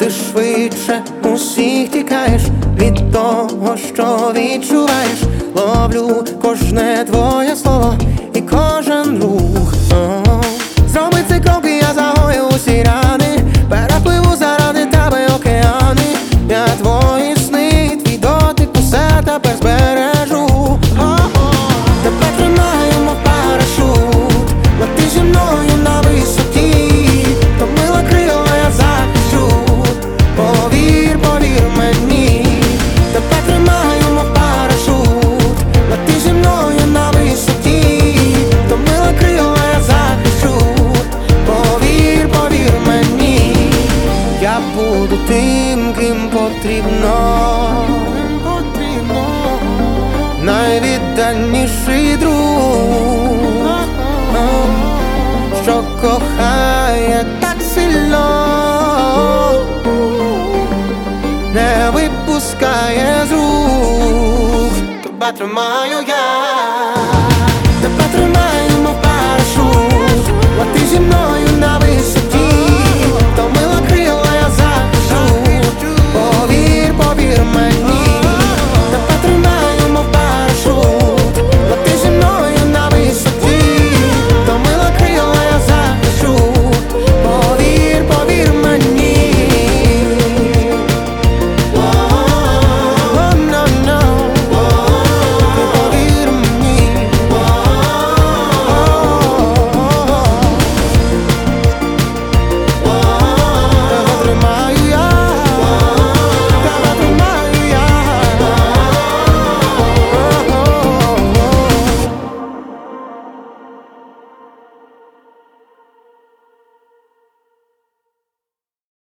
ти швидше усіх тікаєш від того, що відчуваєш. Ловлю кожне твоє слово і кожен рух. Зроби цей крок, і я загою усі рани. Перепливу заради тебе океани. Я твої сни, твій дотик усе тепер збережу. Тебе тримаю, мов парашут. Лети зі мною на висоті. Томила крила, я захищу. Повір, повір мені. Тебе тримаю, мов парашут. Лети зі мною на висоті. Томила крила, я захищу. Повір, повір мені. Я буду тим, ким потрібно. Найвідданіший друг, що кохає так сильно, не випускає з рук. Тебе тримаю я.